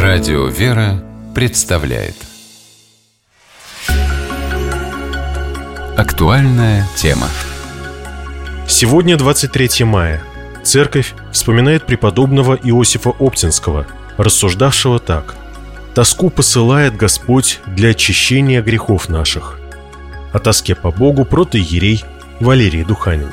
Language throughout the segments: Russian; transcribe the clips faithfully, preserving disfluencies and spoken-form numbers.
Радио «Вера» представляет актуальная тема. Сегодня двадцать третье мая. Церковь вспоминает преподобного Иосифа Оптинского, рассуждавшего так: «Тоску посылает Господь для очищения грехов наших». О тоске по Богу протоиерей Валерий Духанин.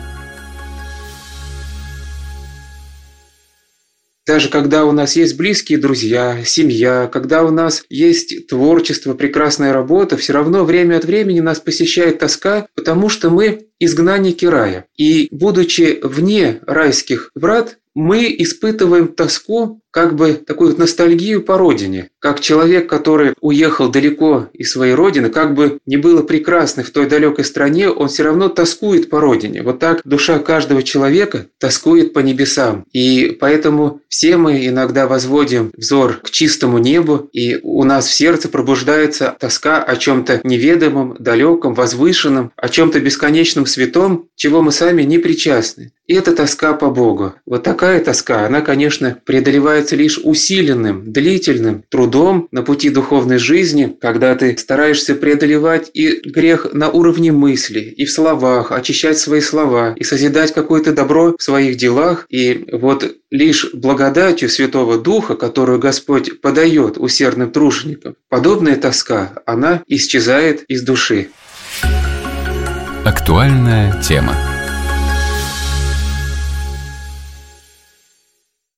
Даже когда у нас есть близкие друзья, семья, когда у нас есть творчество, прекрасная работа, все равно время от времени нас посещает тоска, потому что мы изгнанники рая. И, будучи вне райских врат, мы испытываем тоску, как бы такую ностальгию по родине. Как человек, который уехал далеко из своей родины, как бы не было прекрасно в той далекой стране, он все равно тоскует по родине. Вот так душа каждого человека тоскует по небесам. И поэтому все мы иногда возводим взор к чистому небу, и у нас в сердце пробуждается тоска о чем-то неведомом, далеком, возвышенном, о чем-то бесконечном, святом, чего мы сами не причастны. И это тоска по Богу. Вот такая тоска, она, конечно, преодолевается лишь усиленным, длительным трудом на пути духовной жизни, когда ты стараешься преодолевать и грех на уровне мысли, и в словах, очищать свои слова, и созидать какое-то добро в своих делах. И вот лишь благодатью Святого Духа, которую Господь подает усердным труженикам, подобная тоска, она исчезает из души. Актуальная тема.